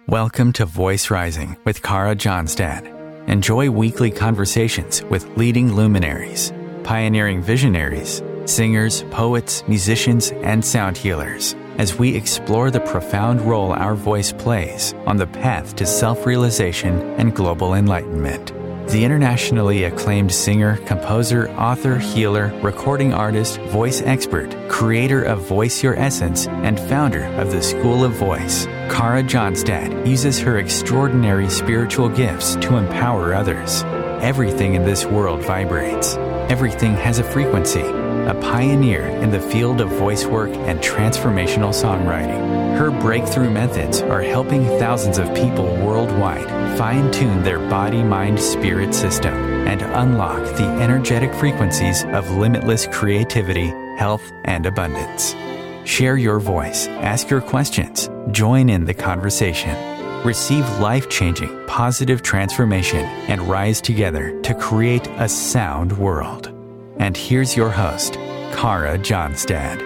Welcome to Voice Rising with Kara Johnstad. Enjoy weekly conversations with leading luminaries, pioneering visionaries, singers, poets, musicians, and sound healers as we explore the profound role our voice plays on the path to self-realization and global enlightenment. The internationally acclaimed singer, composer, author, healer, recording artist, voice expert, creator of Voice Your Essence, and founder of the School of Voice, Kara Johnstad uses her extraordinary spiritual gifts to empower others. Everything in this world vibrates. Everything has a frequency. A pioneer in the field of voice work and transformational songwriting. Her breakthrough methods are helping thousands of people worldwide fine-tune their body-mind-spirit system and unlock the energetic frequencies of limitless creativity, health, and abundance. Share your voice, ask your questions, join in the conversation. Receive life-changing, positive transformation and rise together to create a sound world. And here's your host, Kara Johnstad.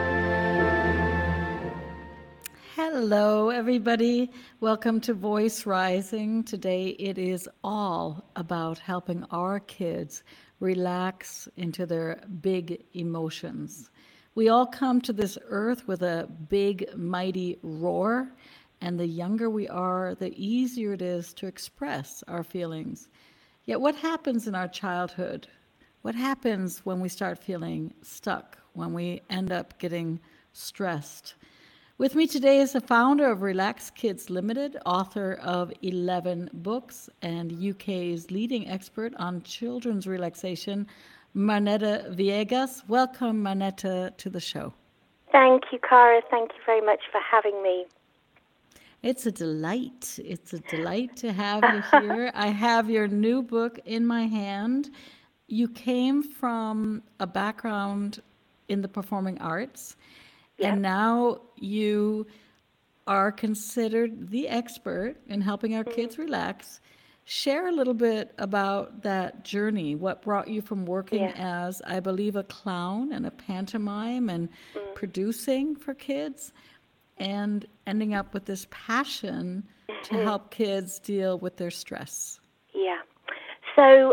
Hello, everybody. Welcome to Voice Rising. Today it is all about helping our kids relax into their big emotions. We all come to this earth with a big, mighty roar, and the younger we are, the easier it is to express our feelings. Yet what happens in our childhood? What happens when we start feeling stuck, when we end up getting stressed? With me today is the founder of Relax Kids Limited, author of 11 books, and UK's leading expert on children's relaxation, Marnetta Viegas. Welcome, Marnetta, to the show. Thank you, Kara. Thank you very much for having me. It's a delight. It's a delight to have you here. I have your new book in my hand. You came from a background in the performing arts, and now you are considered the expert in helping our kids relax. Share a little bit about that journey. What brought you from working as, I believe, a clown and a pantomime and producing for kids and ending up with this passion to help kids deal with their stress? Yeah. So,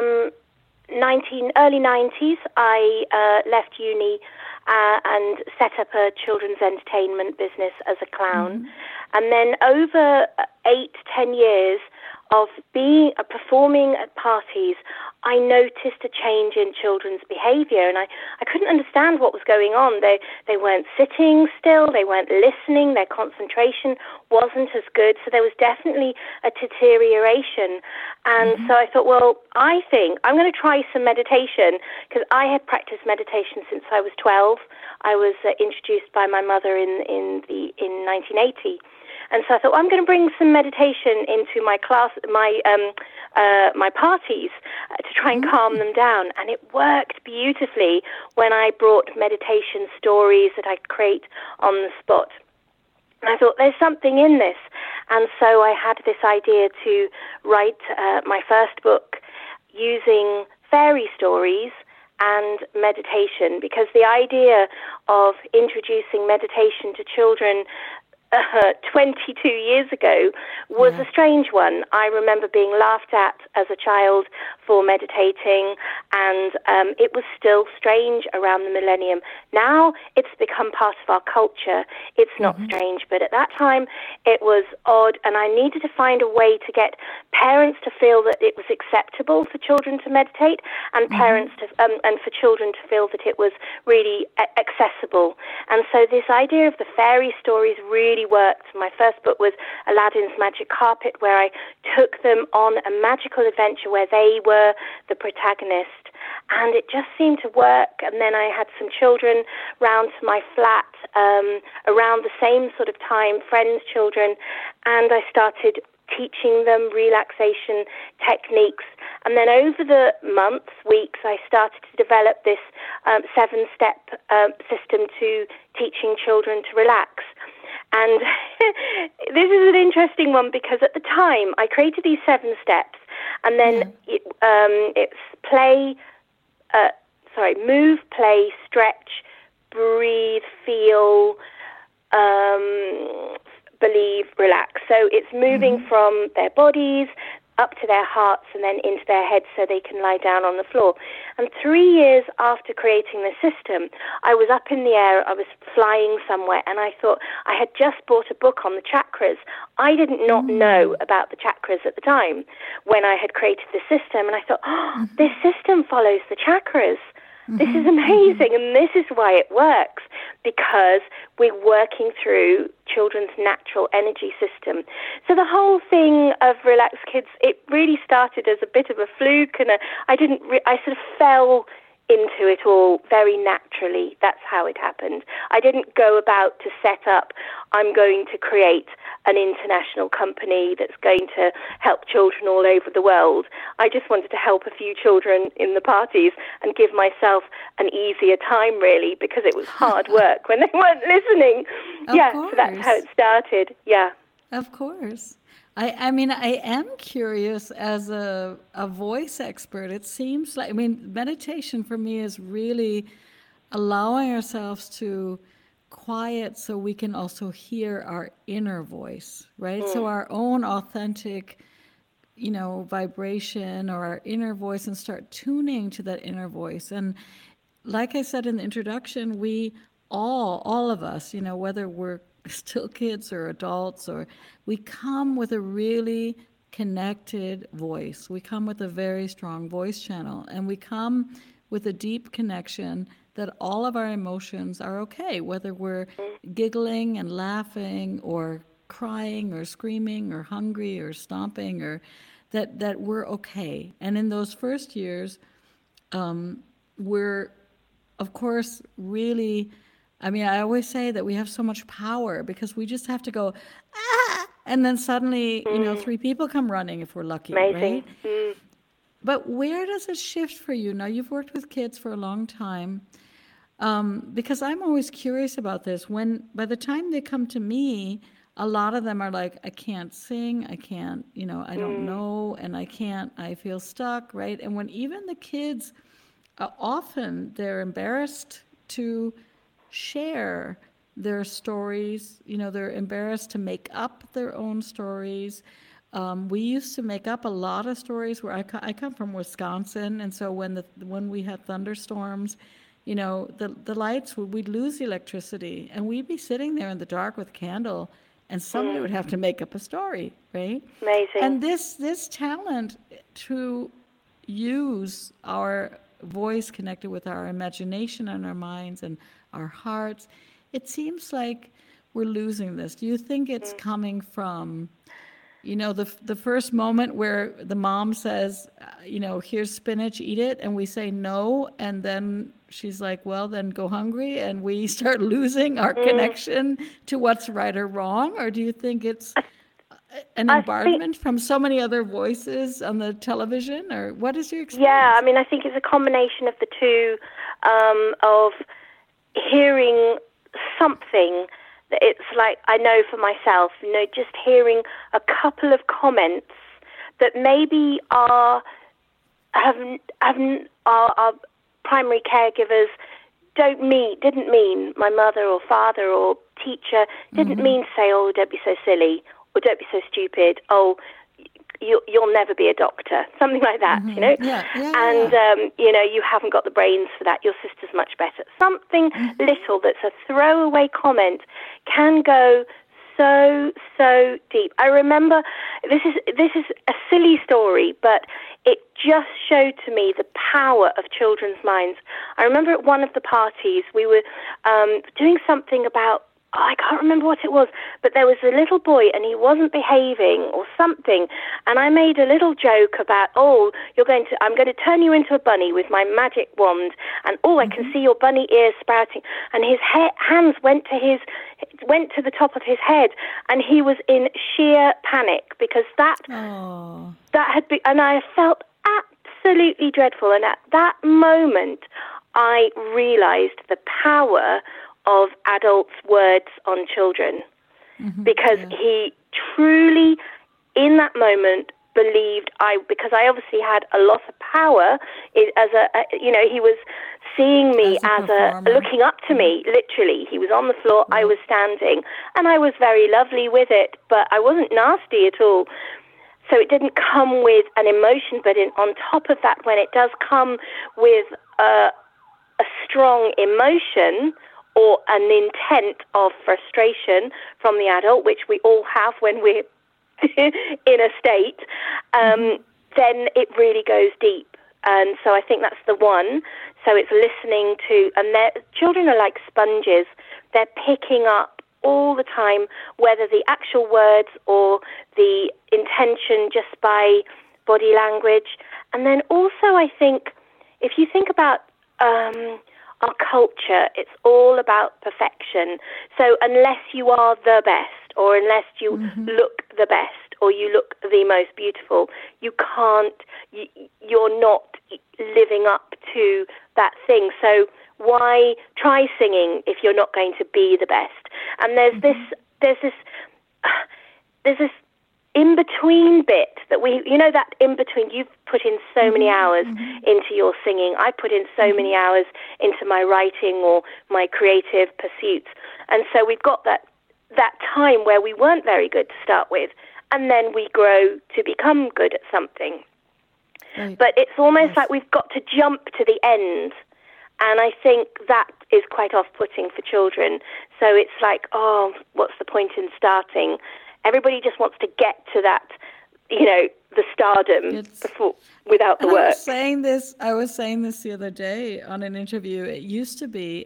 early 90s, I left uni and set up a children's entertainment business as a clown. And then over 8-10 years of performing at parties, I noticed a change in children's behavior, and I couldn't understand what was going on. They weren't sitting still, they weren't listening, their concentration wasn't as good, so there was definitely a deterioration. And so I thought, well, I think I'm going to try some meditation, because I had practiced meditation since I was 12. I was introduced by my mother in 1980. And so I thought, well, I'm going to bring some meditation into my class, my parties, to try and calm them down. And it worked beautifully when I brought meditation stories that I could create on the spot. And I thought, there's something in this. And so I had this idea to write my first book using fairy stories and meditation, because the idea of introducing meditation to children 22 years ago was a strange one. I remember being laughed at as a child for meditating, and it was still strange around the millennium. Now it's become part of our culture. It's not strange, but at that time it was odd, and I needed to find a way to get parents to feel that it was acceptable for children to meditate, and parents to and for children to feel that it was really accessible. And so this idea of the fairy stories really worked. My first book was Aladdin's Magic Carpet, where I took them on a magical adventure where they were the protagonist, and it just seemed to work. And then I had some children round to my flat around the same sort of time, friends' children, and I started teaching them relaxation techniques. And then over the months, weeks, I started to develop this 7-step system to teaching children to relax. And this is an interesting one, because at the time I created these 7 steps, and then it's move, play, stretch, breathe, feel, believe relax. So it's moving from their bodies up to their hearts and then into their heads so they can lie down on the floor. And 3 years after creating the system, I was up in the air, I was flying somewhere, and I thought I had just bought a book on the chakras. I didn't not know about the chakras at the time when I had created the system, and I thought, this system follows the chakras. This is amazing, and this is why it works, because we're working through children's natural energy system. So the whole thing of Relax Kids, it really started as a bit of a fluke, and I sort of fell into it all very naturally. That's how it happened. I didn't go about to set up, I'm going to create an international company that's going to help children all over the world. I just wanted to help a few children in the parties and give myself an easier time, really, because it was hard work when they weren't listening. So that's how it started. Yeah. Of course. I mean, I am curious as a voice expert. It seems like, meditation for me is really allowing ourselves to quiet so we can also hear our inner voice, right? So our own authentic, vibration or our inner voice, and start tuning to that inner voice. And like I said in the introduction, we all of us, whether we're still kids or adults, or we come with a really connected voice. We come with a very strong voice channel, and we come with a deep connection that all of our emotions are okay, whether we're giggling and laughing or crying or screaming or hungry or stomping, or that we're okay. And in those first years, we're, of course, really, I always say that we have so much power because we just have to go, and then suddenly, 3 people come running if we're lucky, Amazing. right? But where does it shift for you? Now, you've worked with kids for a long time, because I'm always curious about this. By the time they come to me, a lot of them are like, I can't sing, I can't, I don't know, and I feel stuck, right? And when even the kids, often they're embarrassed to share their stories, they're embarrassed to make up their own stories. We used to make up a lot of stories. Where I come from Wisconsin, and so when we had thunderstorms, the lights, we'd lose the electricity, and we'd be sitting there in the dark with a candle, and somebody would have to make up a story, right? Amazing. And this talent to use our voice connected with our imagination and our minds and our hearts, it seems like we're losing this. Do you think it's coming from, the first moment where the mom says, here's spinach, eat it, and we say no, and then she's like, well, then go hungry, and we start losing our connection to what's right or wrong? Or do you think it's an environment from so many other voices on the television, or what is your experience? Yeah, I think it's a combination of the two, of hearing something. It's like, I know for myself, just hearing a couple of comments that maybe our primary caregivers didn't mean, my mother or father or teacher didn't mean to say, oh, don't be so silly, or don't be so stupid, oh, you'll never be a doctor, something like that, and you haven't got the brains for that, your sister's much better. Something little that's a throwaway comment can go so deep. I remember, this is a silly story, but it just showed to me the power of children's minds. I remember at one of the parties we were doing something about, I can't remember what it was, but there was a little boy and he wasn't behaving or something, and I made a little joke about, I'm going to turn you into a bunny with my magic wand, and I can see your bunny ears sprouting, and his hands went to the top of his head, and he was in sheer panic because that had been, and I felt absolutely dreadful, and at that moment I realized the power of adults' words on children, because he truly, in that moment, believed because I obviously had a lot of power as he was seeing me as looking up to me, literally. He was on the floor, I was standing, and I was very lovely with it, but I wasn't nasty at all. So it didn't come with an emotion, but on top of that, when it does come with a strong emotion or an intent of frustration from the adult, which we all have when we're in a state, then it really goes deep. And so I think that's the one. So it's listening to, and children are like sponges. They're picking up all the time, whether the actual words or the intention just by body language. And then also I think, if you think about our culture, it's all about perfection. So unless you are the best, or unless you look the best, or you look the most beautiful, you're not living up to that thing. So why try singing if you're not going to be the best? And there's this in-between bit that that in-between, you've put in so many hours into your singing. I put in so many hours into my writing or my creative pursuits. And so we've got that time where we weren't very good to start with, and then we grow to become good at something. Right. But it's almost like we've got to jump to the end. And I think that is quite off-putting for children. So it's like, oh, what's the point in starting? Everybody just wants to get to that, the stardom without the work. I was saying this the other day on an interview. It used to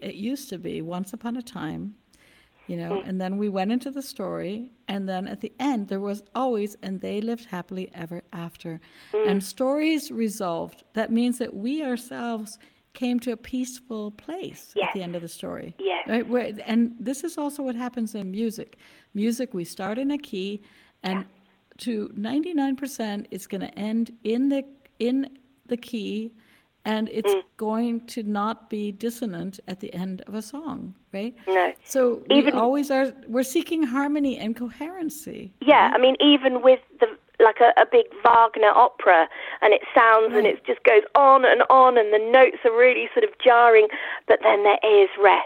be once upon a time, and then we went into the story, and then at the end there was always, and they lived happily ever after. And stories resolved. That means that we ourselves came to a peaceful place at the end of the story. Yes. Right? And this is also what happens in music. Music, we start in a key, and to 99%, it's going to end in the key, and it's going to not be dissonant at the end of a song, right? No. So we're seeking harmony and coherency. Yeah, right? I mean, even with a big Wagner opera, and it sounds and it just goes on, and the notes are really sort of jarring, but then there is rest.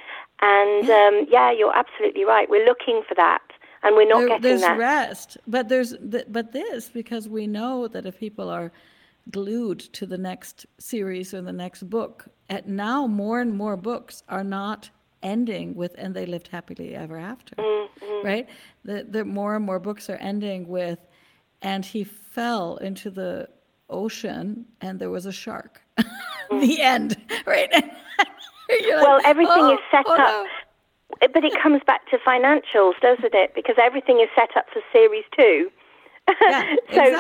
And you're absolutely right. We're looking for that, and we're not getting that. There's rest, but this, because we know that if people are glued to the next series or the next book, now more and more books are not ending with "and they lived happily ever after," right? The more and more books are ending with "and he fell into the ocean and there was a shark." The end, right? Well, everything is set up. No. But it comes back to financials, doesn't it? Because everything is set up for series 2. Yeah,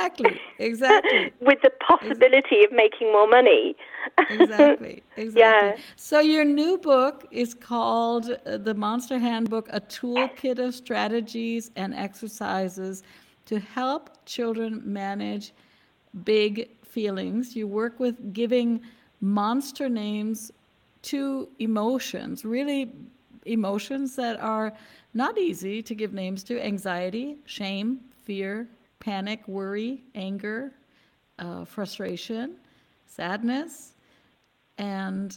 exactly. With the possibility of making more money. Exactly. Yeah. So your new book is called The Monster Handbook, a toolkit of strategies and exercises to help children manage big feelings. You work with giving monster names to emotions, really emotions that are not easy to give names to: anxiety, shame, fear, panic, worry, anger, frustration, sadness. And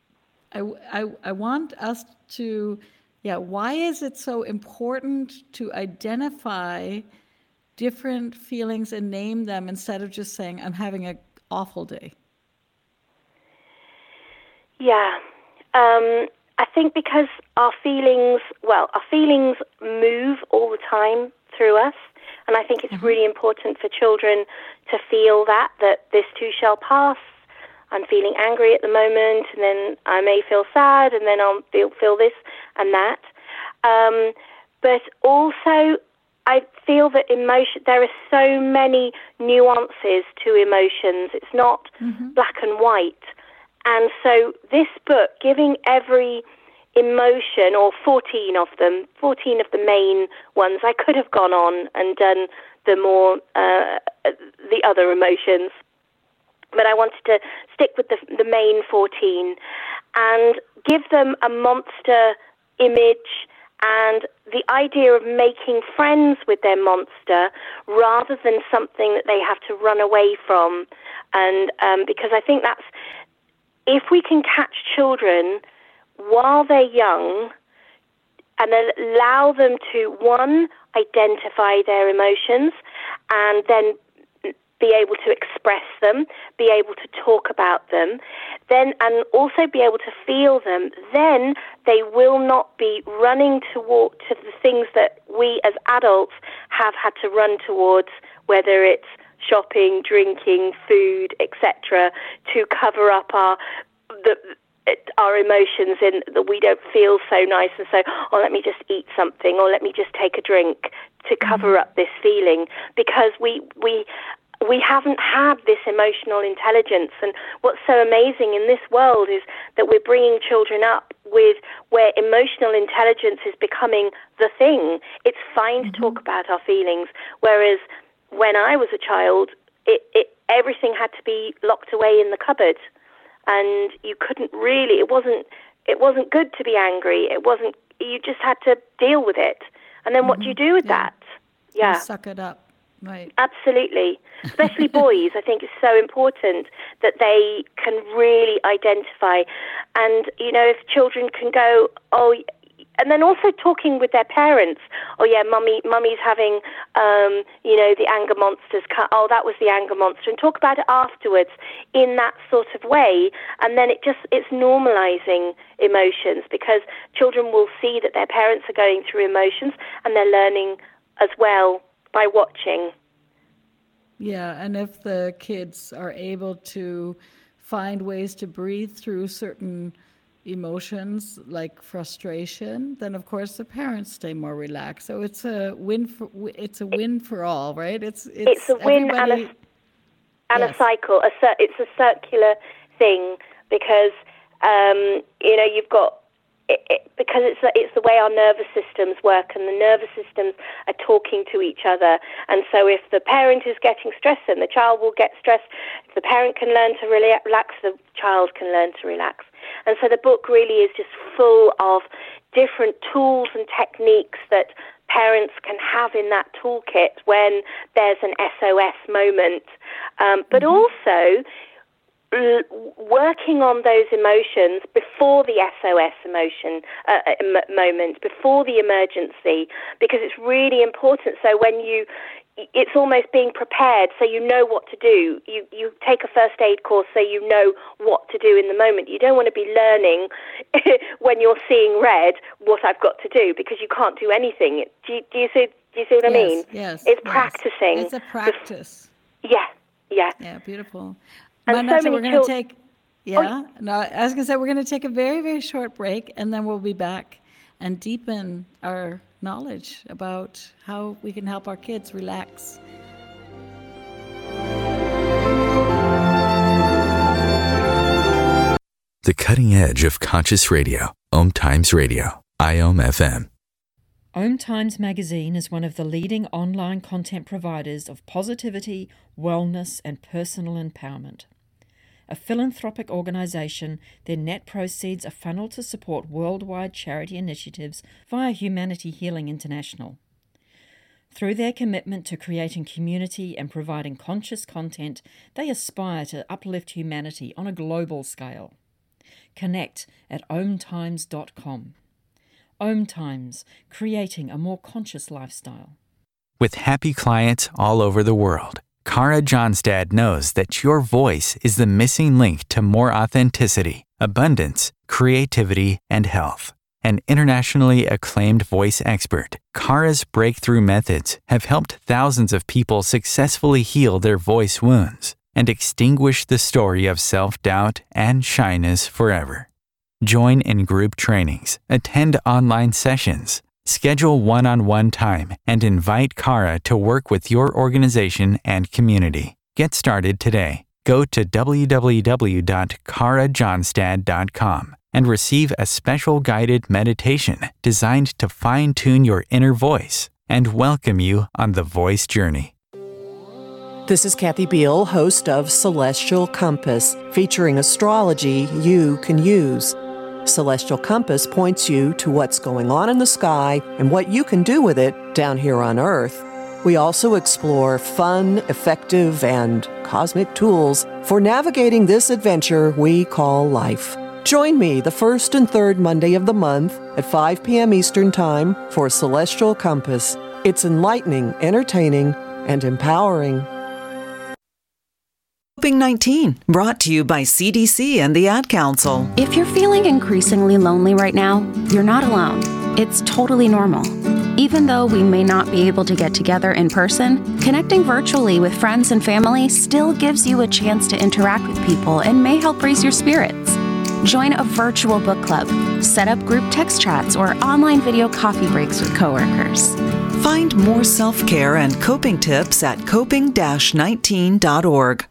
I want us to, why is it so important to identify different feelings and name them instead of just saying, I'm having an awful day? Yeah. I think because our feelings move all the time through us. And I think it's really important for children to feel that this too shall pass. I'm feeling angry at the moment, and then I may feel sad, and then I'll feel this and that. But also, I feel that there are so many nuances to emotions. It's not black and white. And so this book, giving every emotion, or 14 of the main ones, I could have gone on and done the other emotions, but I wanted to stick with the main 14 and give them a monster image and the idea of making friends with their monster rather than something that they have to run away from. And because I think that's, if we can catch children while they're young and allow them to, one, identify their emotions and then be able to express them, be able to talk about them, then, and also be able to feel them, then they will not be running to the things that we as adults have had to run towards, whether it's shopping, drinking, food, etc., to cover up our emotions in that we don't feel so nice, and so, oh, let me just eat something, or let me just take a drink to cover up this feeling, because we haven't had this emotional intelligence. And what's so amazing in this world is that we're bringing children up with where emotional intelligence is becoming the thing. It's fine to talk about our feelings, whereas when I was a child, everything had to be locked away in the cupboard, and you couldn't really. It wasn't good to be angry. You just had to deal with it. And then what do you do with that? Yeah, you suck it up. Right. Absolutely. Especially boys, I think it's so important that they can really identify. And, if children can go, and then also talking with their parents, mummy's having, the anger monsters, that was the anger monster, and talk about it afterwards in that sort of way. And then it's normalizing emotions, because children will see that their parents are going through emotions, and they're learning as well by watching. Yeah, and if the kids are able to find ways to breathe through certain emotions like frustration, then of course the parents stay more relaxed. So it's a win for all, right? It's a win and a cycle. It's a circular thing, because you've got. Because it's the way our nervous systems work, and the nervous systems are talking to each other. And so if the parent is getting stressed, then the child will get stressed. If the parent can learn to relax, the child can learn to relax. And so the book really is just full of different tools and techniques that parents can have in that toolkit when there's an SOS moment. But also working on those emotions before the SOS moment, before the emergency, because it's really important. So it's almost being prepared, so you know what to do. You take a first aid course, so you know what to do in the moment. You don't want to be learning when you're seeing red what I've got to do, because you can't do anything. Do you see what I mean? Yes. It's practicing. It's a practice. Yeah. Yeah, beautiful. And Manasa, so many we're going to take, no, I was going to say we're going to take a very, very short break, and then we'll be back and deepen our knowledge about how we can help our kids relax. The cutting edge of conscious radio, Om Times Radio, IOM FM. Om Times Magazine is one of the leading online content providers of positivity, wellness, and personal empowerment. A philanthropic organisation, their net proceeds are funneled to support worldwide charity initiatives via Humanity Healing International. Through their commitment to creating community and providing conscious content, they aspire to uplift humanity on a global scale. Connect at omtimes.com. Om Times, creating a more conscious lifestyle. With happy clients all over the world, Kara Johnstad knows that your voice is the missing link to more authenticity, abundance, creativity, and health. An internationally acclaimed voice expert, Kara's breakthrough methods have helped thousands of people successfully heal their voice wounds and extinguish the story of self-doubt and shyness forever. Join in group trainings, attend online sessions, schedule one-on-one time, and invite Kara to work with your organization and community. Get started today. Go to www.karajohnstad.com and receive a special guided meditation designed to fine-tune your inner voice and welcome you on the voice journey. This is Kathy Beal, host of Celestial Compass, featuring astrology you can use. Celestial Compass points you to what's going on in the sky and what you can do with it down here on Earth. We also explore fun, effective, and cosmic tools for navigating this adventure we call life. Join me the first and third Monday of the month at 5 p.m. Eastern Time for Celestial Compass. It's enlightening, entertaining, and empowering. Coping-19, brought to you by CDC and the Ad Council. If you're feeling increasingly lonely right now, you're not alone. It's totally normal. Even though we may not be able to get together in person, connecting virtually with friends and family still gives you a chance to interact with people and may help raise your spirits. Join a virtual book club, set up group text chats, or online video coffee breaks with coworkers. Find more self-care and coping tips at coping-19.org.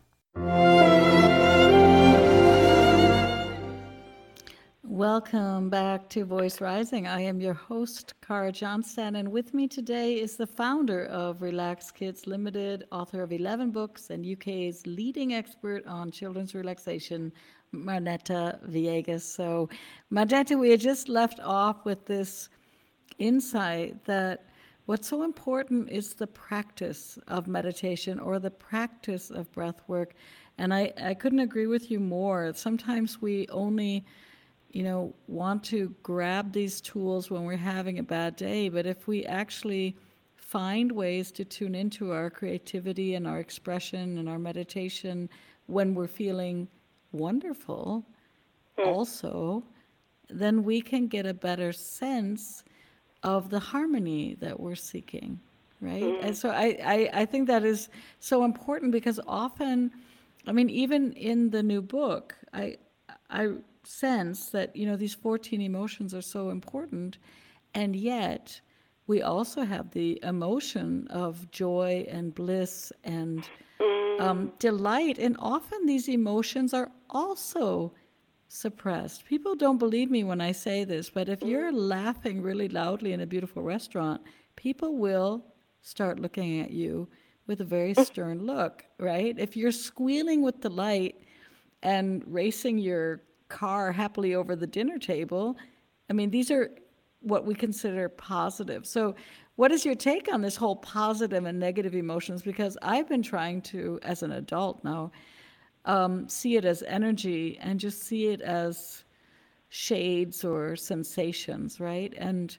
Welcome back to Voice Rising. I am your host, Cara Johnstad, and with me today is the founder of Relax Kids Limited, author of 11 books, and UK's leading expert on children's relaxation, Marnetta Viegas. So, Marnetta, we had just left off with this insight that what's so important is the practice of meditation or the practice of breath work. And I couldn't agree with you more. Sometimes we only want to grab these tools when we're having a bad day. But if we actually find ways to tune into our creativity and our expression and our meditation when we're feeling wonderful also, then we can get a better sense of the harmony that we're seeking, right? And so I think that is so important because often, even in the new book, I sense that these 14 emotions are so important, and yet we also have the emotion of joy and bliss and delight, and often these emotions are also suppressed. People don't believe me when I say this, but if you're laughing really loudly in a beautiful restaurant, people will start looking at you with a very stern look, right? If you're squealing with delight and racing your car happily over the dinner table, these are what we consider positive. So what is your take on this whole positive and negative emotions? Because I've been trying to, as an adult now, see it as energy and just see it as shades or sensations, right? And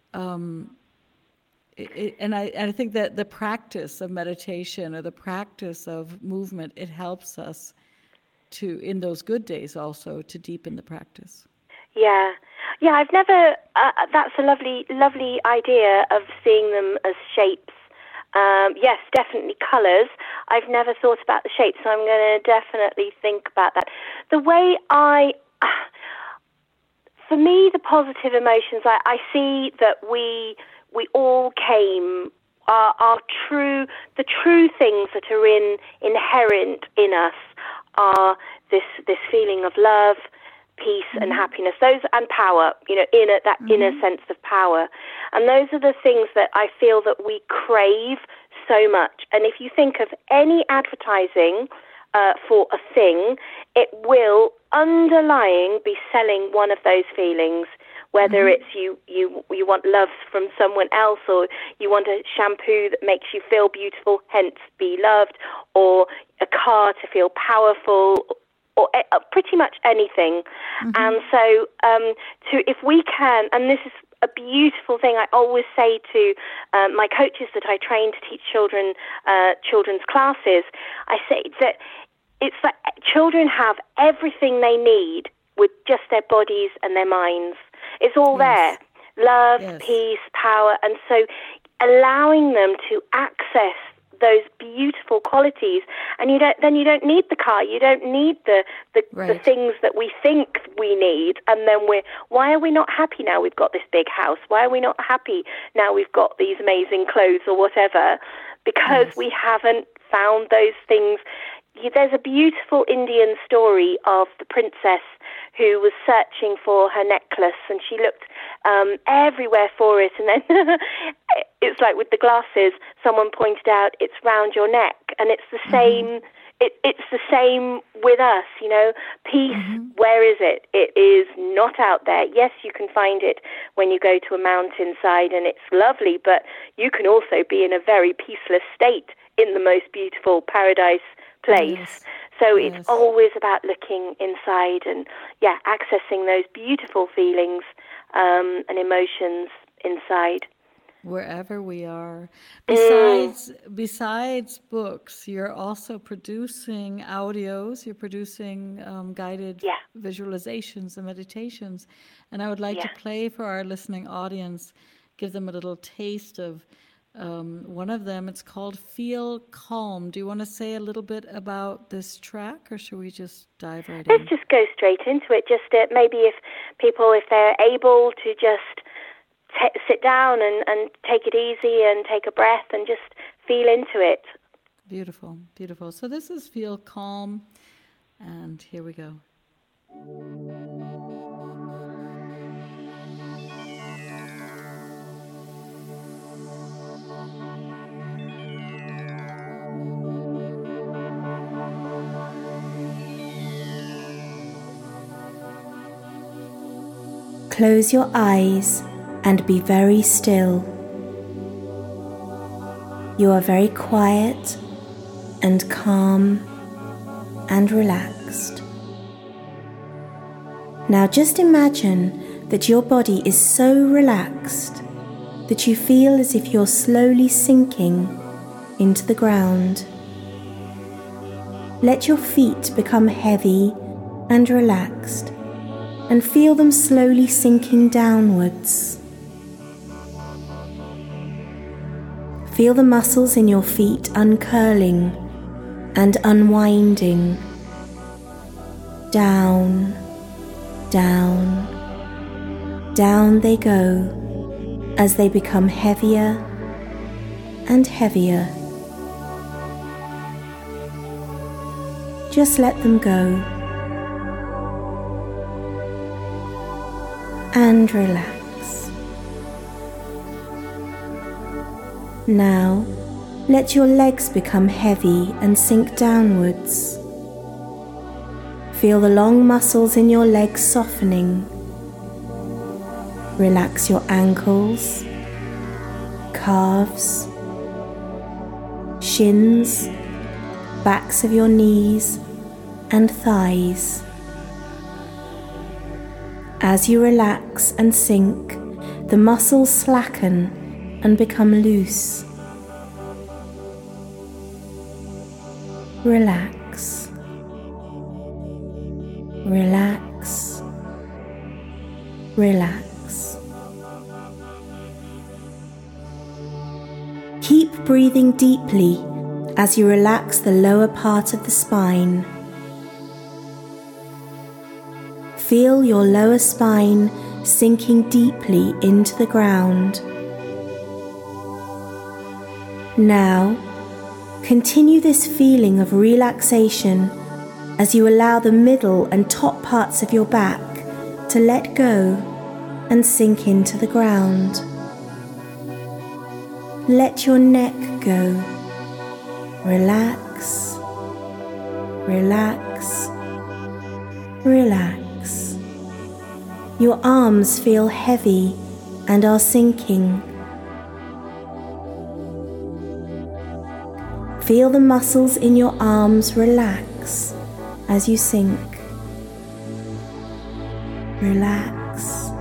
I think that the practice of meditation or the practice of movement, it helps us to, in those good days also, to deepen the practice. Yeah, I've never, that's a lovely idea of seeing them as shapes. Yes, definitely colours. I've never thought about the shapes, so I'm going to definitely think about that. The way for me, the positive emotions, I see that we all came, the true things that are inherent in us are this feeling of love, peace and happiness, and power, inner sense of power. And those are the things that I feel that we crave so much. And if you think of any advertising for a thing, it will underlying be selling one of those feelings, whether it's you want love from someone else, or you want a shampoo that makes you feel beautiful, hence be loved, or a car to feel powerful, or pretty much anything. And so if we can, and this is a beautiful thing I always say to my coaches that I train to teach children's classes, I say that it's that children have everything they need with just their bodies and their minds. It's all there. Love, peace, power. And so allowing them to access those beautiful qualities, and you don't need the car, you don't need the things that we think we need, and then why are we not happy now we've got this big house? Why are we not happy now we've got these amazing clothes or whatever? Because we haven't found those things. There's a beautiful Indian story of the princess who was searching for her necklace, and she looked everywhere for it, and then it's like with the glasses, someone pointed out it's round your neck, and it's the same it's the same with us, you know. Peace, where is it? It is not out there. Yes, you can find it when you go to a mountainside and it's lovely, but you can also be in a very peaceless state in the most beautiful paradise place. Yes. So Yes. it's always about looking inside and, accessing those beautiful feelings and emotions inside. Wherever we are. Besides books, you're also producing audios, you're producing guided visualizations and meditations. And I would like to play for our listening audience, give them a little taste of one of them. It's called Feel Calm. Do you want to say a little bit about this track, or should we just dive right in? Let's just go straight into it. Just maybe if they're able to just sit down and take it easy and take a breath and just feel into it. Beautiful, beautiful. So this is Feel Calm, and here we go. Close your eyes and be very still. You are very quiet and calm and relaxed. Now just imagine that your body is so relaxed that you feel as if you're slowly sinking into the ground. Let your feet become heavy and relaxed and feel them slowly sinking downwards. Feel the muscles in your feet uncurling and unwinding. Down, down, down they go as they become heavier and heavier. Just let them go and relax. Now, let your legs become heavy and sink downwards. Feel the long muscles in your legs softening. Relax your ankles, calves, shins, backs of your knees, and thighs. As you relax and sink, the muscles slacken and become loose. Relax, relax, relax. Keep breathing deeply as you relax the lower part of the spine. Feel your lower spine sinking deeply into the ground. Now, continue this feeling of relaxation as you allow the middle and top parts of your back to let go and sink into the ground. Let your neck go. Relax, relax, relax. Your arms feel heavy and are sinking. Feel the muscles in your arms relax as you sink. Relax,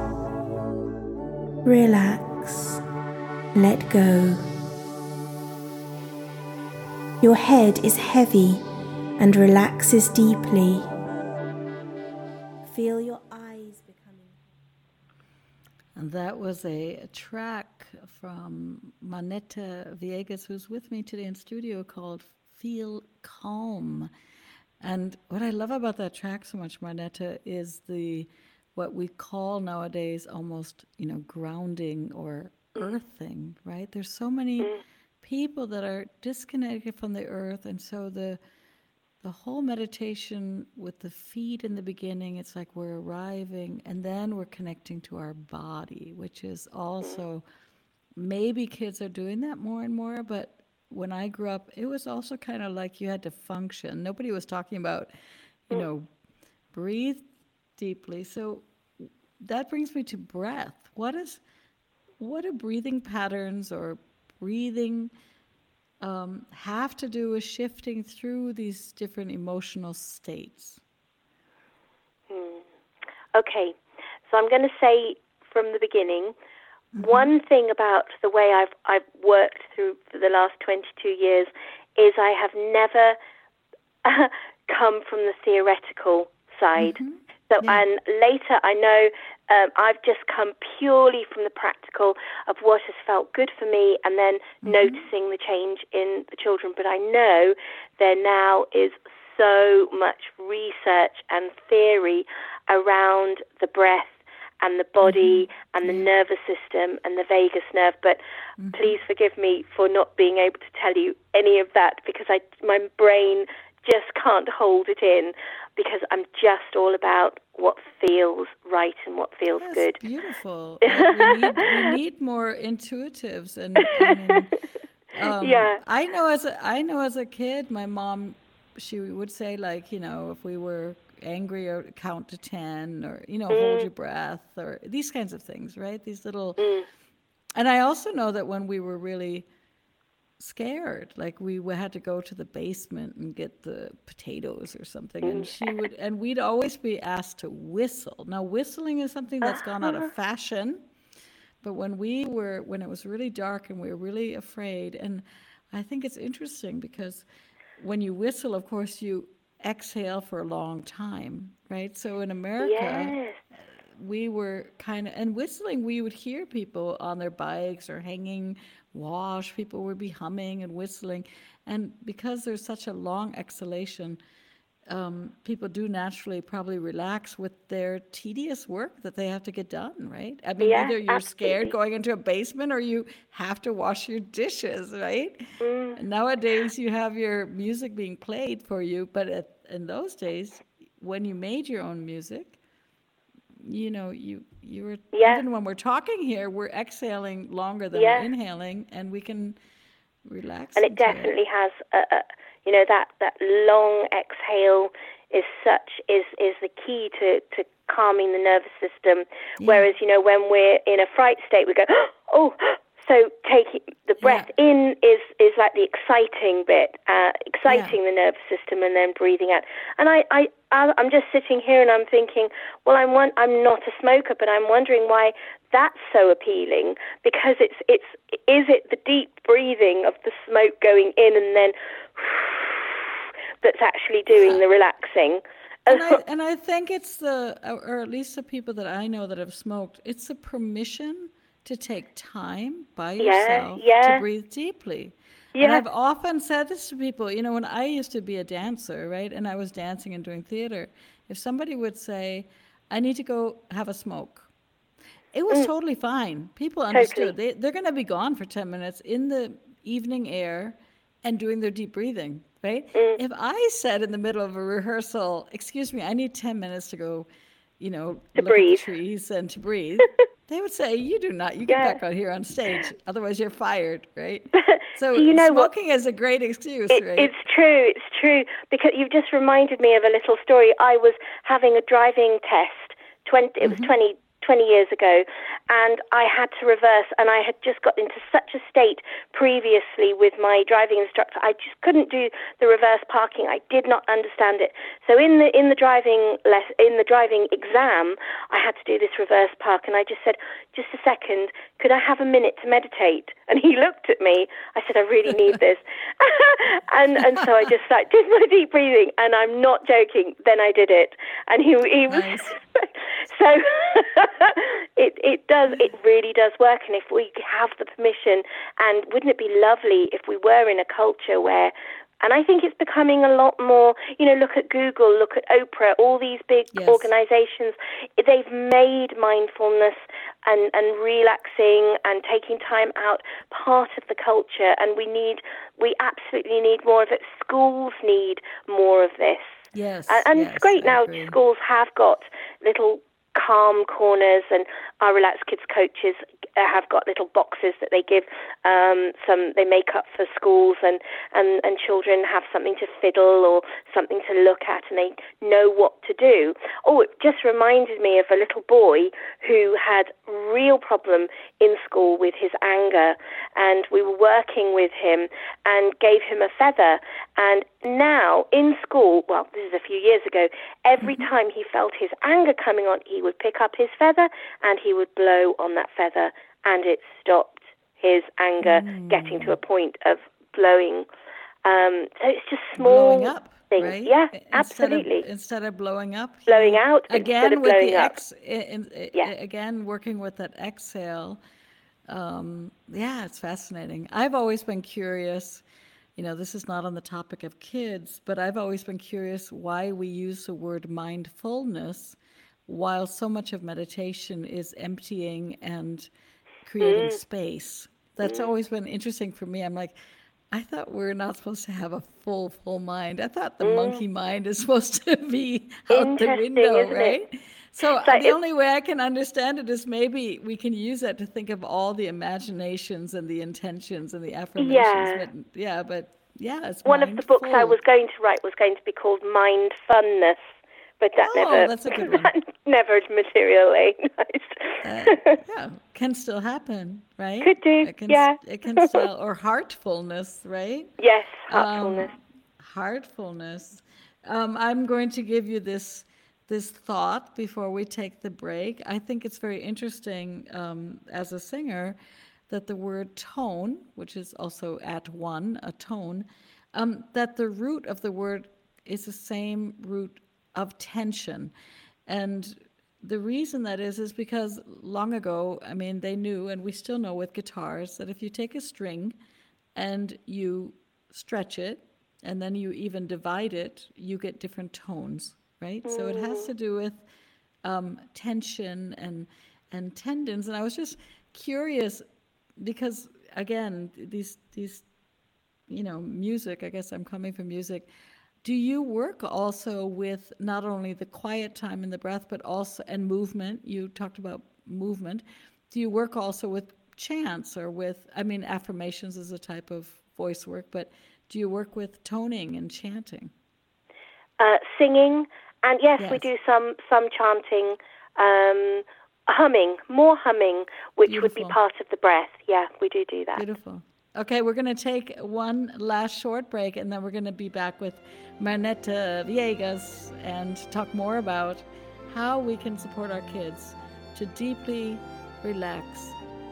relax, let go. Your head is heavy and relaxes deeply. Feel your eyes becoming... And that was a track from Manetta Viegas, who's with me today in studio, called Feel Calm. And what I love about that track so much, Manetta, is what we call nowadays almost, grounding or earthing, right? There's so many people that are disconnected from the earth, and so the whole meditation with the feet in the beginning, it's like we're arriving, and then we're connecting to our body, which is also, maybe kids are doing that more and more, but when I grew up, it was also kind of like you had to function. Nobody was talking about, breathe deeply. So that brings me to breath. What do breathing patterns or breathing have to do with shifting through these different emotional states? Okay, so I'm going to say from the beginning, one thing about the way I've worked through for the last 22 years is I have never come from the theoretical side. So, and later I know I've just come purely from the practical of what has felt good for me, and then noticing the change in the children. But I know there now is so much research and theory around the breath and the body and the nervous system and the vagus nerve. But please forgive me for not being able to tell you any of that, because my brain just can't hold it in, because I'm just all about what feels right and what feels good. Beautiful. We need more intuitives, and I know as a kid, my mom, she would say, like, if we were angry, or count to 10, or hold your breath, or these kinds of things, right? These little. And I also know that when we were really scared, like we had to go to the basement and get the potatoes or something, and we'd always be asked to whistle. Now, whistling is something that's gone out of fashion, but when it was really dark and we were really afraid, and I think it's interesting because when you whistle, of course, you exhale for a long time, right? So in America, we were and whistling, we would hear people on their bikes or hanging wash, people would be humming and whistling. And because there's such a long exhalation, people do naturally probably relax with their tedious work that they have to get done, right? I mean, either you're scared going into a basement, or you have to wash your dishes, right? Nowadays, you have your music being played for you, but in those days, when you made your own music, you were, even when we're talking here, we're exhaling longer than we're inhaling, and we can relax. And it definitely has that long exhale is the key to calming the nervous system. Whereas when we're in a fright state, we go, oh. So taking the breath in is like the exciting bit, exciting the nervous system, and then breathing out. And I'm just sitting here and I'm thinking, well, I'm not a smoker, but I'm wondering why that's so appealing, because is it the deep breathing of the smoke going in and then that's actually doing the relaxing? And I think it's or at least the people that I know that have smoked, it's the permission to take time by yourself to breathe deeply. And I've often said this to people, when I used to be a dancer, right, and I was dancing and doing theater, if somebody would say, I need to go have a smoke, it was totally fine. People understood. They're going to be gone for 10 minutes in the evening air and doing their deep breathing, right? If I said in the middle of a rehearsal, excuse me, I need 10 minutes to go, to look breathe. At the trees and to breathe, they would say, you do not. You get back out here on stage. Otherwise, you're fired, right? So smoking is a great excuse, right? It's true. Because you've just reminded me of a little story. I was having a driving test. It was 20 years ago, and I had to reverse, and I had just got into such a state previously with my driving instructor, I just couldn't do the reverse parking. I did not understand it. So in the driving exam, I had to do this reverse park, and I just said, just a second, could I have a minute to meditate? And he looked at me. I said, I really need this. and so I just did my deep breathing, and I'm not joking. Then I did it, and he was nice. So it really does work. And if we have the permission, and wouldn't it be lovely if we were in a culture where, and I think it's becoming a lot more, look at Google, look at Oprah, all these big organizations, they've made mindfulness and relaxing and taking time out part of the culture, and we absolutely need more of it. Schools need more of this. Yes. And it's great now, schools have got little calm corners, and our Relaxed Kids coaches have got little boxes that they give they make up for schools, and children have something to fiddle or something to look at, and they know what to do. Oh, it just reminded me of a little boy who had real problem in school with his anger, and we were working with him and gave him a feather. And now in school, well, this is a few years ago, every time he felt his anger coming on, he would pick up his feather and he would blow on that feather, and it stopped his anger getting to a point of blowing. So it's just small blowing up, things. right? Yeah, absolutely. Instead of blowing up, blowing out again instead of with blowing the up. Again, working with that exhale. It's fascinating. I've always been curious. This is not on the topic of kids, but I've always been curious why we use the word mindfulness while so much of meditation is emptying and creating space. That's always been interesting for me. I'm like, I thought we're not supposed to have a full mind. I thought the monkey mind is supposed to be out the window, right? So the only way I can understand it is maybe we can use that to think of all the imaginations and the intentions and the affirmations. It's one of the books I was going to write was going to be called Mindfulness, but that's a good one. That never materialized. Can still happen, right? Could do, It can still, or heartfulness, right? Yes, heartfulness. Heartfulness. I'm going to give you this thought before we take the break. I think it's very interesting as a singer that the word tone, which is also at one, a tone, that the root of the word is the same root of tension. And the reason that is because long ago, they knew, and we still know with guitars, that if you take a string and you stretch it, and then you even divide it, you get different tones, right? So it has to do with tension and tendons. And I was just curious because, again, these music, I guess I'm coming from music. Do you work also with not only the quiet time in the breath, but also, and movement? You talked about movement. Do you work also with chants or with, affirmations is a type of voice work, but do you work with toning and chanting? Singing, and yes, we do some chanting, more humming, which would be part of the breath. Yeah, we do that. Beautiful. Okay, we're going to take one last short break, and then we're going to be back with Marnetta Villegas and talk more about how we can support our kids to deeply relax.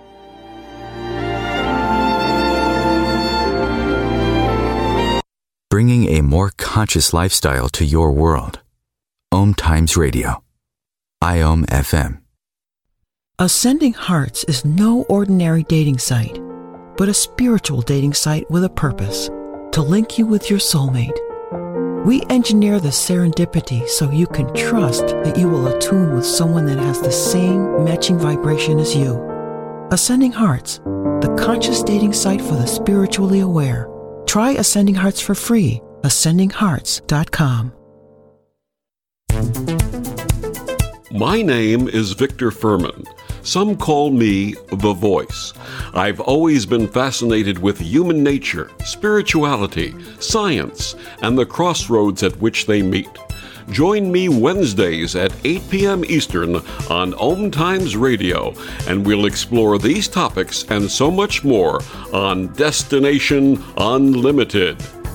Bringing a more conscious lifestyle to your world. Om Times Radio. IOM FM. Ascending Hearts is no ordinary dating site, but a spiritual dating site with a purpose, to link you with your soulmate. We engineer the serendipity so you can trust that you will attune with someone that has the same matching vibration as you. Ascending Hearts, the conscious dating site for the spiritually aware. Try Ascending Hearts for free. AscendingHearts.com. My name is Victor Furman. Some call me The Voice. I've always been fascinated with human nature, spirituality, science, and the crossroads at which they meet. Join me Wednesdays at 8 p.m. Eastern on Om Times Radio, and we'll explore these topics and so much more on Destination Unlimited.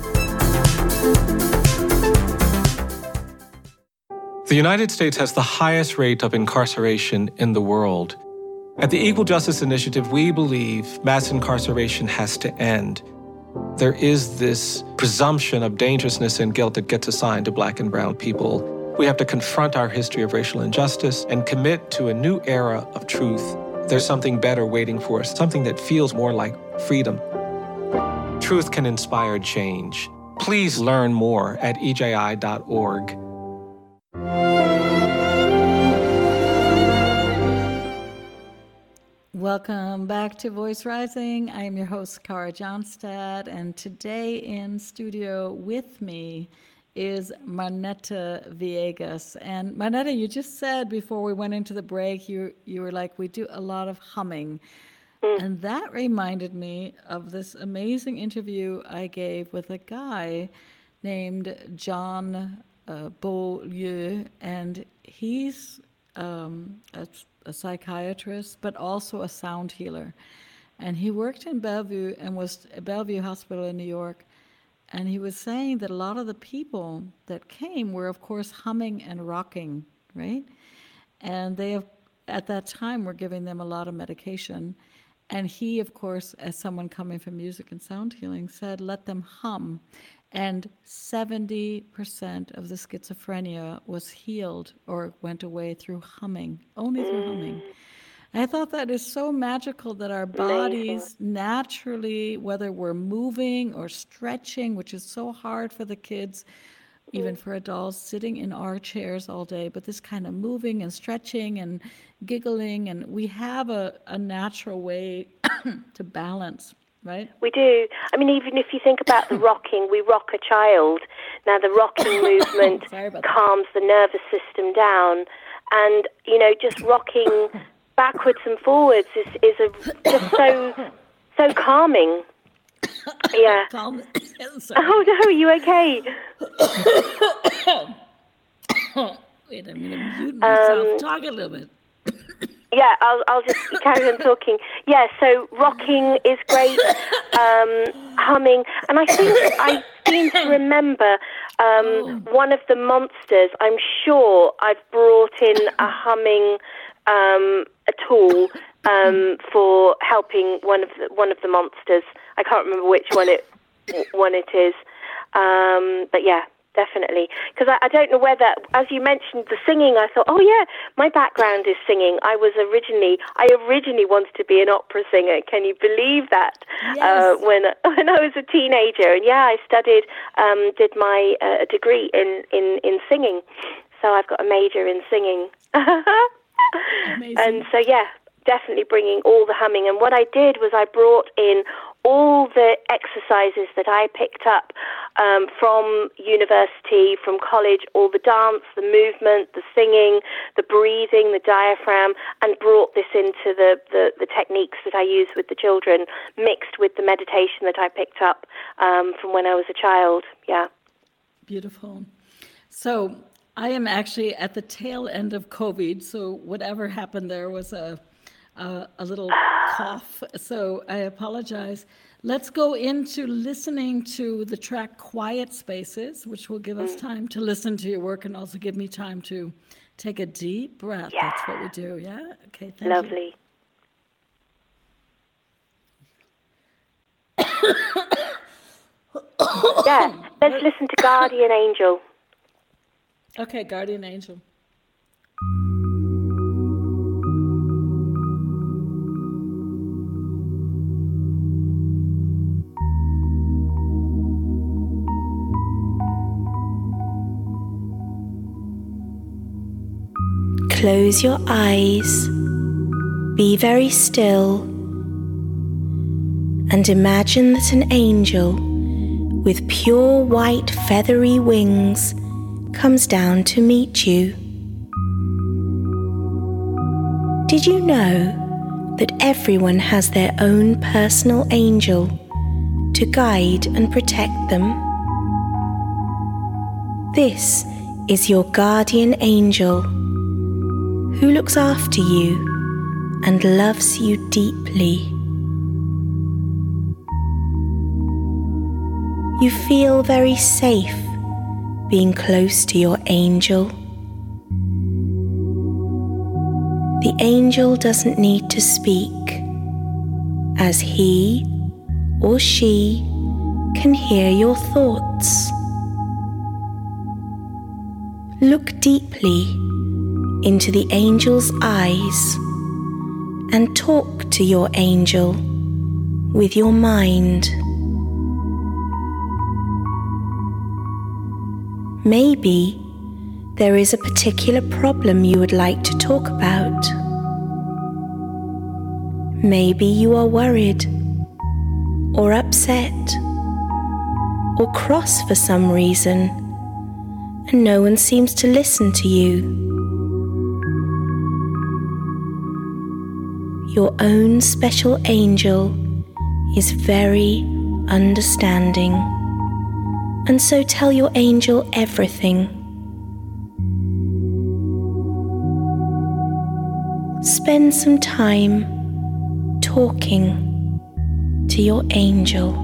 The United States has the highest rate of incarceration in the world. At the Equal Justice Initiative, we believe mass incarceration has to end. There is this presumption of dangerousness and guilt that gets assigned to Black and brown people. We have to confront our history of racial injustice and commit to a new era of truth. There's something better waiting for us, something that feels more like freedom. Truth can inspire change. Please learn more at EJI.org. Welcome back to Voice Rising. I am your host, Kara Johnstad, and today in studio with me is Marnetta Villegas. And Marnetta, you just said before we went into the break, you were like, we do a lot of humming. And that reminded me of this amazing interview I gave with a guy named John Beaulieu, and he's a psychiatrist, but also a sound healer. And he worked in Bellevue and was at Bellevue Hospital in New York. And he was saying that a lot of the people that came were, of course, humming and rocking, right? And they, at that time, were giving them a lot of medication. And he, of course, as someone coming from music and sound healing, said, let them hum. And 70% of the schizophrenia was healed or went away through humming, only through humming. I thought that is so magical that our bodies naturally, whether we're moving or stretching, which is so hard for the kids, even for adults, sitting in our chairs all day, but this kind of moving and stretching and giggling, and we have a natural way to balance, right? We do. I mean, even if you think about the rocking, we rock a child. Now, the rocking movement calms the nervous system down, and, you know, just rocking backwards and forwards is just so calming. Yeah. Oh no, are you okay? Wait, I'm gonna mute myself. Talk a little bit. Yeah, I'll just carry on talking. Yeah, so rocking is great, humming, and I think I seem to remember one of the monsters. I'm sure I've brought in a humming a tool for helping one of the monsters. I can't remember which one it is, but yeah, definitely. Because I don't know whether, as you mentioned the singing, I thought, oh yeah, my background is singing. I originally wanted to be an opera singer. Can you believe that? Yes. When I was a teenager, and yeah, I studied, did my degree in singing. So I've got a major in singing. Amazing. And so yeah, definitely bringing all the humming. And what I did was I brought in all the exercises that I picked up from university, from college, all the dance, the movement, the singing, the breathing, the diaphragm, and brought this into the techniques that I use with the children, mixed with the meditation that I picked up from when I was a child. Yeah. Beautiful. So I am actually at the tail end of COVID, so whatever happened there was a little cough, so I apologize. Let's go into listening to the track Quiet Spaces, which will give us time to listen to your work and also give me time to take a deep breath. Yeah. That's what we do, yeah? Okay, thank Lovely. Yeah, let's listen to Guardian Angel. Okay, Guardian Angel. Close your eyes, be very still, and imagine that an angel with pure white feathery wings comes down to meet you. Did you know that everyone has their own personal angel to guide and protect them? This is your guardian angel, who looks after you and loves you deeply. You feel very safe being close to your angel. The angel doesn't need to speak, as he or she can hear your thoughts. Look deeply into the angel's eyes and talk to your angel with your mind. Maybe there is a particular problem you would like to talk about. Maybe you are worried, or upset, or cross for some reason, and no one seems to listen to you. Your own special angel is very understanding, and so tell your angel everything. Spend some time talking to your angel.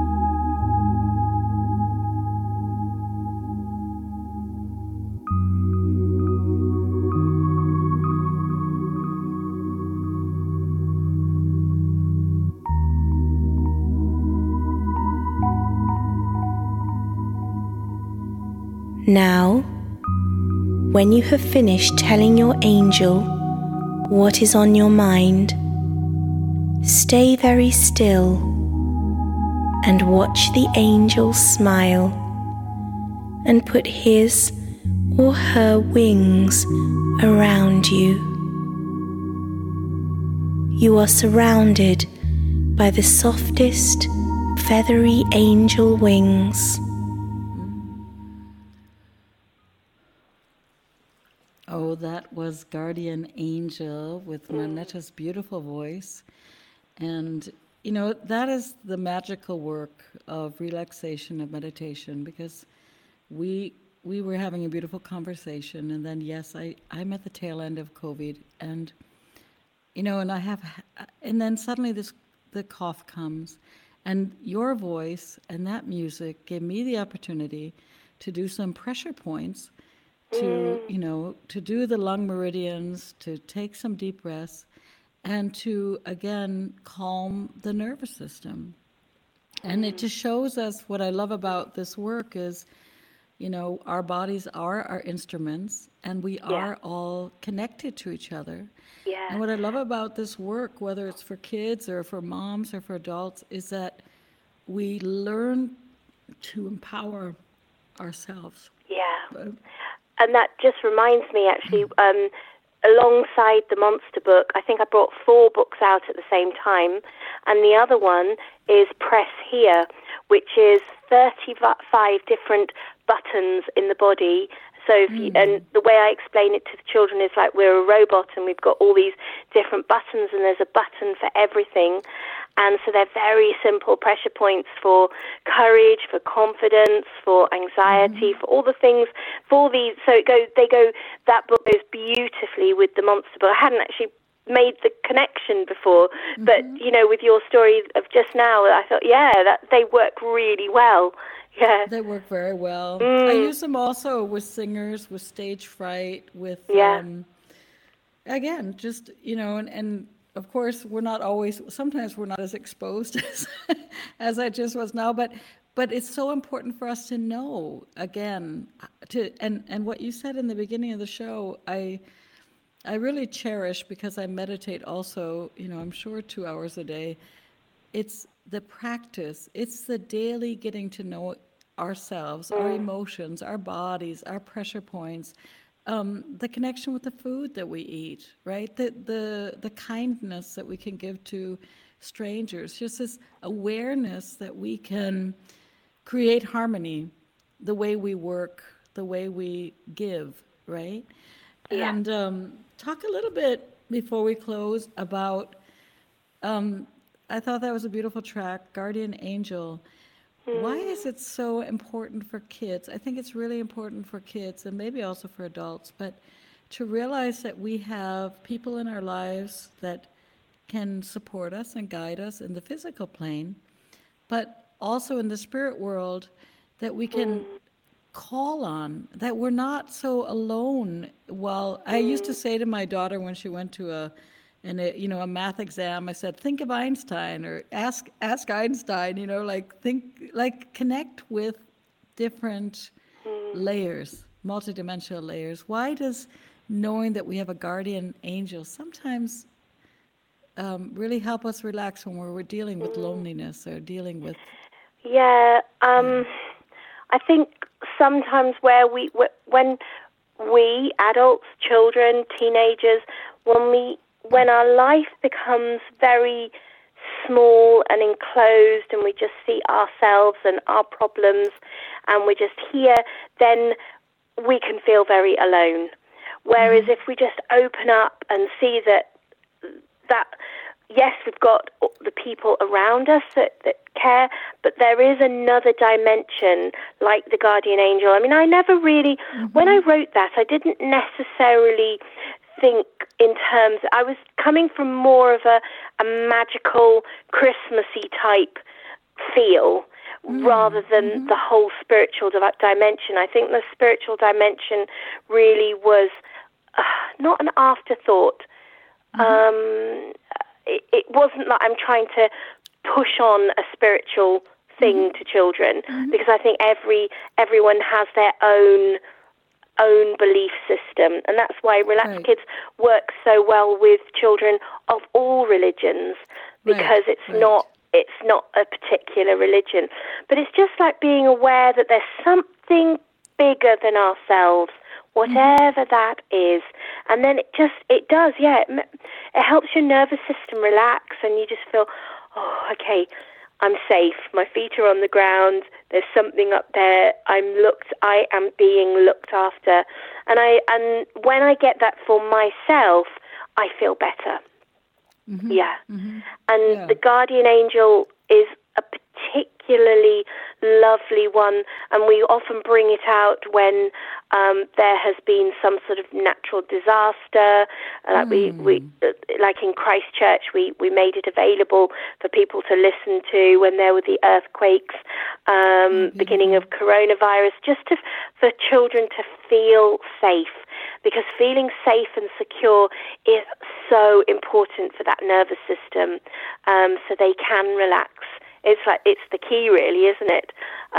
Now, when you have finished telling your angel what is on your mind, stay very still and watch the angel smile and put his or her wings around you. You are surrounded by the softest, feathery angel wings. Oh, that was Guardian Angel with Marnetta's beautiful voice. And, you know, that is the magical work of relaxation, of meditation, because we were having a beautiful conversation. And then, yes, I'm at the tail end of COVID. And, you know, and then suddenly the cough comes. And your voice and that music gave me the opportunity to do some pressure points, to, you know, to do the lung meridians, to take some deep breaths, and to, again, calm the nervous system. And it just shows us what I love about this work is, you know, our bodies are our instruments, and we are all connected to each other. Yeah. And what I love about this work, whether it's for kids or for moms or for adults, is that we learn to empower ourselves. Yeah. And that just reminds me, actually, alongside the Monster book, I think I brought 4 books out at the same time. And the other one is Press Here, which is 35 different buttons in the body. So, and the way I explain it to the children is like we're a robot and we've got all these different buttons, and there's a button for everything. And so they're very simple pressure points for courage, for confidence, for anxiety, for all the things, for these. So that book goes beautifully with the Monster book. I hadn't actually made the connection before, but, you know, with your story of just now, I thought, that they work really well. Yeah. They work very well. I use them also with singers, with stage fright, with, again, just, you know, and of course, sometimes we're not as exposed as I just was now, but it's so important for us to know, again, and what you said in the beginning of the show, I really cherish, because I meditate also, you know, I'm sure 2 hours a day. It's the practice. It's the daily getting to know ourselves, our emotions, our bodies, our pressure points, the connection with the food that we eat, right? The kindness that we can give to strangers, just this awareness that we can create harmony, the way we work, the way we give, right? Yeah. And talk a little bit before we close about, I thought that was a beautiful track, Guardian Angel. Why is it so important for kids? I think it's really important for kids and maybe also for adults, but to realize that we have people in our lives that can support us and guide us in the physical plane, but also in the spirit world that we can call on, that we're not so alone. Well, I used to say to my daughter when she went to a math exam, I said, think of Einstein, or ask Einstein, you know, connect with different layers, multidimensional layers. Why does knowing that we have a guardian angel sometimes really help us relax when we're dealing with loneliness or dealing with... I think sometimes when we, adults, children, teenagers, when our life becomes very small and enclosed and we just see ourselves and our problems and we're just here, then we can feel very alone. Whereas if we just open up and see that yes, we've got the people around us that care, but there is another dimension like the guardian angel. I mean, I never really, when I wrote that, I didn't necessarily think in terms, I was coming from more of a magical, Christmassy type feel rather than the whole spiritual dimension. I think the spiritual dimension really was not an afterthought. It wasn't like I'm trying to push on a spiritual thing to children, because I think everyone has their own belief system, and that's why Relax Kids works so well with children of all religions, because it's not a particular religion, but it's just like being aware that there's something bigger than ourselves, whatever that is. And then it does, it helps your nervous system relax, and you just feel, oh, okay, I'm safe. My feet are on the ground. There's something up there. I am being looked after. And when I get that for myself, I feel better. And the guardian angel is a particularly lovely one, and we often bring it out when there has been some sort of natural disaster. We like in Christchurch, we made it available for people to listen to when there were the earthquakes, beginning of coronavirus, just for children to feel safe, because feeling safe and secure is so important for that nervous system, so they can relax. It's the key, really, isn't it?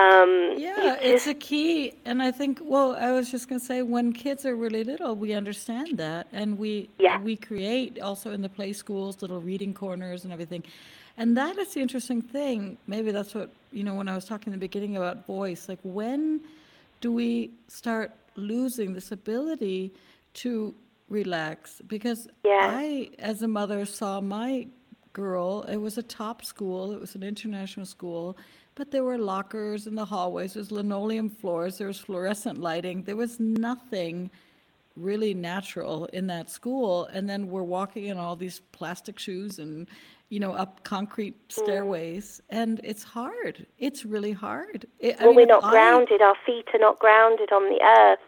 It's a key. And I think, I was just going to say, when kids are really little, we understand that. And we create also in the play schools little reading corners and everything. And that is the interesting thing. Maybe that's what, when I was talking in the beginning about voice, like when do we start losing this ability to relax? Because I, as a mother, saw my girl, it was a top school, it was an international school, but there were lockers in the hallways, there was linoleum floors, there was fluorescent lighting, there was nothing really natural in that school. And then we're walking in all these plastic shoes and up concrete stairways, and it's hard. It's really hard. We're not grounded. Our feet are not grounded on the earth.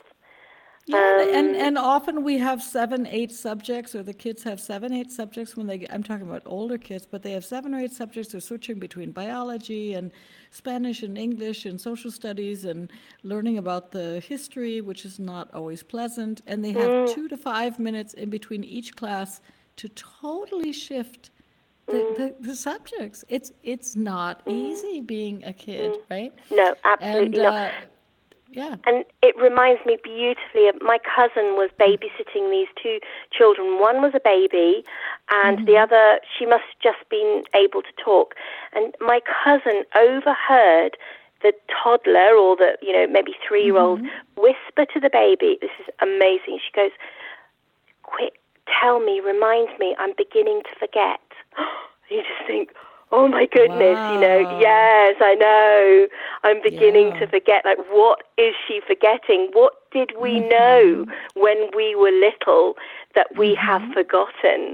And often we have 7-8 subjects, or the kids have 7-8 subjects when I'm talking about older kids, but they have 7 or 8 subjects. They're switching between biology and Spanish and English and social studies and learning about the history, which is not always pleasant. And they have 2 to 5 minutes in between each class to totally shift the subjects. It's not easy being a kid, right? No, absolutely not. And it reminds me beautifully of my cousin was babysitting these 2 children. One was a baby, and the other, she must have just been able to talk. And my cousin overheard the toddler, or the maybe 3-year-old, whisper to the baby. This is amazing. She goes, "Quick, tell me, remind me, I'm beginning to forget." You just think, oh my goodness, yes, I know. I'm beginning to forget. Like, what is she forgetting? What did we know when we were little that we have forgotten?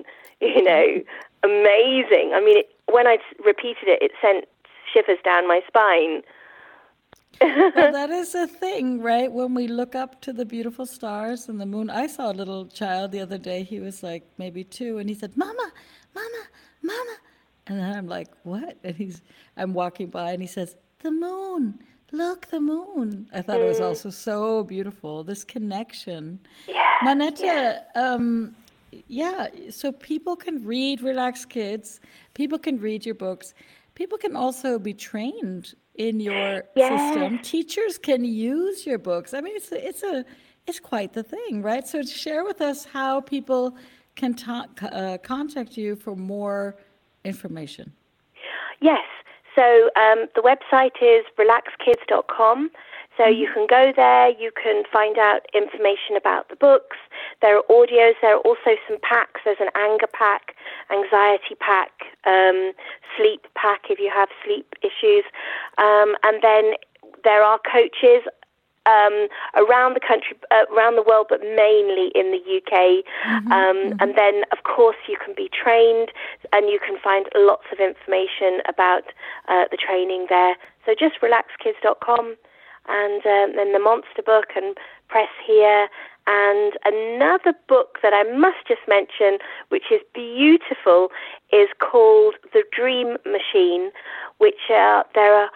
Amazing. I mean, when I repeated it, it sent shivers down my spine. Well, that is a thing, right? When we look up to the beautiful stars and the moon. I saw a little child the other day. He was like maybe 2, and he said, "Mama, Mama, Mama." And then I'm like, what? And I'm walking by, and he says, "The moon, look, the moon." I thought it was also so beautiful, this connection. Manetta, so people can read Relax Kids, people can read your books, people can also be trained in your system. Teachers can use your books. I mean, it's quite the thing, right? So share with us how people can contact you for more information. Yes. So the website is relaxkids.com. So you can go there, you can find out information about the books. There are audios, there are also some packs. There's an anger pack, anxiety pack, sleep pack if you have sleep issues. And then there are coaches around the country, around the world, but mainly in the UK. And then, of course, you can be trained, and you can find lots of information about the training there. So just relaxkids.com, and then the Monster book, and press here. And another book that I must just mention, which is beautiful, is called The Dream Machine, which there are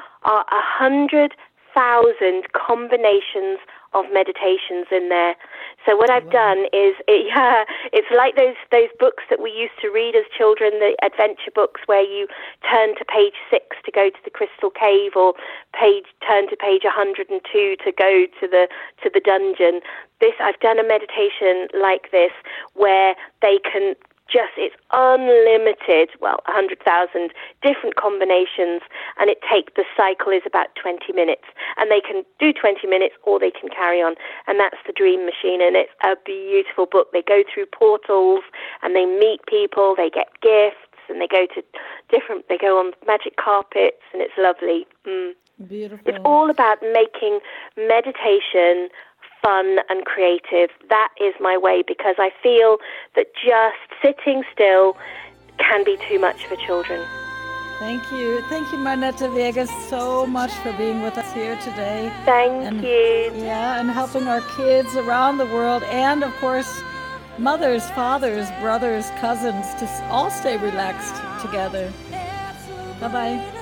100,000 combinations of meditations in there. So what I've done is, it's like those books that we used to read as children, the adventure books where you turn to page 6 to go to the crystal cave, or turn to page 102 to go to the dungeon. I've done a meditation like this where they can it's unlimited, 100,000 different combinations, and the cycle is about 20 minutes. And they can do 20 minutes, or they can carry on. And that's The Dream Machine, and it's a beautiful book. They go through portals, and they meet people, they get gifts, and they go on magic carpets, and it's lovely. Beautiful. It's all about making meditation fun and creative. That is my way, because I feel that just sitting still can be too much for children. Thank you, Marnetta Viegas, so much for being with us here today. Thank you. Yeah, and helping our kids around the world, and of course, mothers, fathers, brothers, cousins, to all stay relaxed together. Bye-bye.